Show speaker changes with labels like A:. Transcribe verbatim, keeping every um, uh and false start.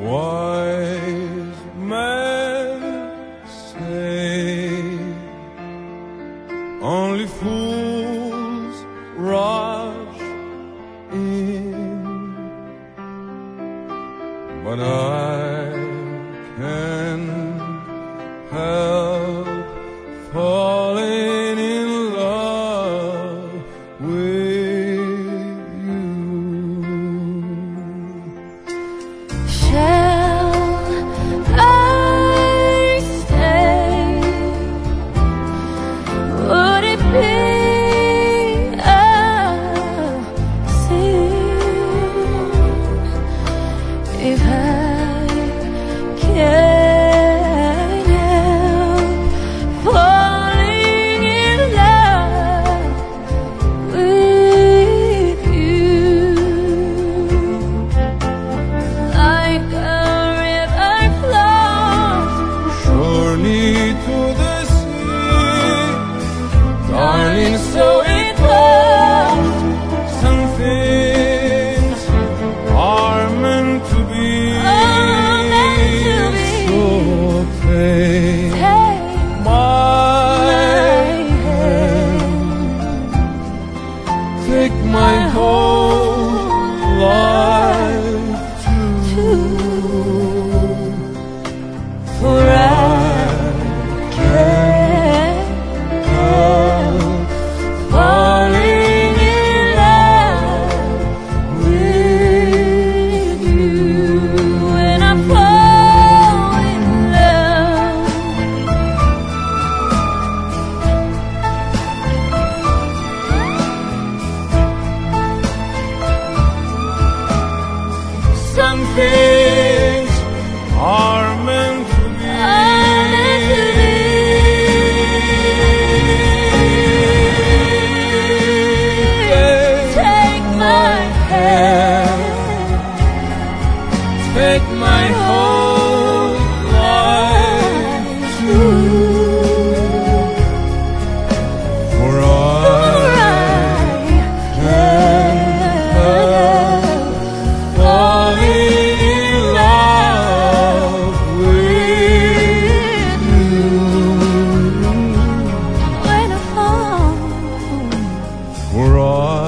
A: Wise men say only fools rush in, but I can't help falling in love with you.
B: Shall I stay? Would it be a sin if I can't help falling in love with you? Like a river flows
A: Surely to the sea, darling, so it goes. Some things are meant to be.
B: Oh, meant to be.
A: So take
B: Take
A: my hand, take my whole life too.
B: for I can't help falling in love with you. When I fall in love,
A: some things are meant to be.
B: I'm meant to be. Take my hand,
A: Take my whole life too. For I can't help falling in love with you.
B: when I fall.
A: For I